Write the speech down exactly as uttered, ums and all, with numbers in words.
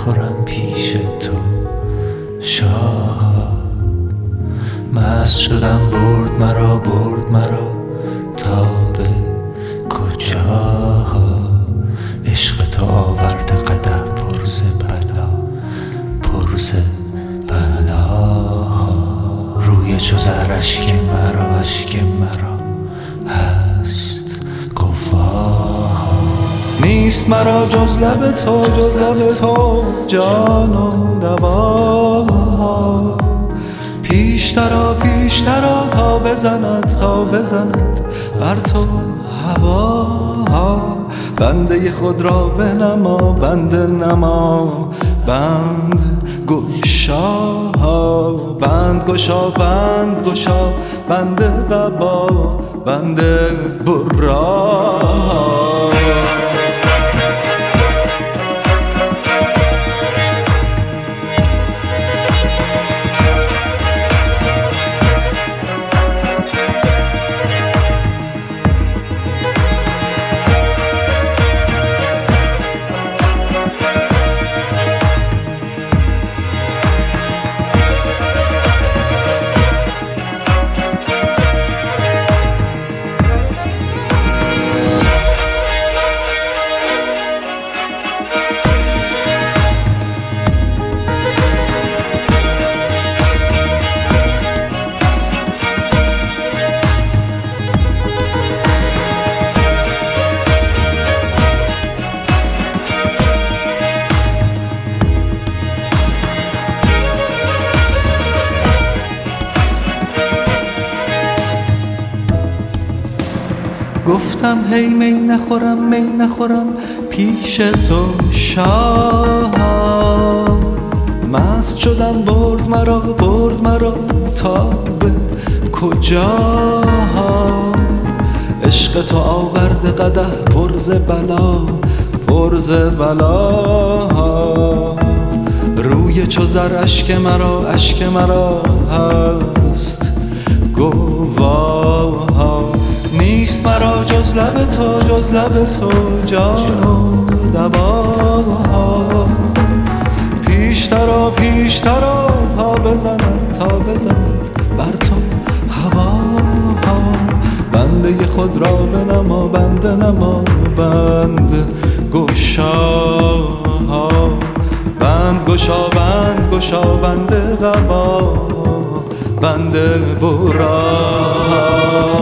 نخورم پیش تو شاه. مست شدم برد مرا برد مرا تا به کجا. عشق تو آورده قدح پر ز بلا پر ز بلا. روی چو زر اشک مرا اشک مرا هست گواه. نیست مرا جز لب تو جز لب تو جان و دوا. پیشترا پیشترا تا بزند تا بزند بر تو هوا. بنده خود را بنما بنده نما بند گشا. بند گشا بند گشا بنده قبا بنده برا. گفتم هی می نخورم می نخورم پیش تو شاه. مست شدم برد مرا برد مرا تا به کجا. عشق تو آورده قدح پر ز بلا پر ز بلا. روی چو زر اشک مرا اشک مرا هست گواه. نیست مرا جز لب تو جز لب تو جان و دوا. پیشترا پیشترا تا بزند تا بزند بر تو هوا. بنده خود را بنما بنده نما بند گشا. بند گشا بند گشا بنده قبا بنده برا.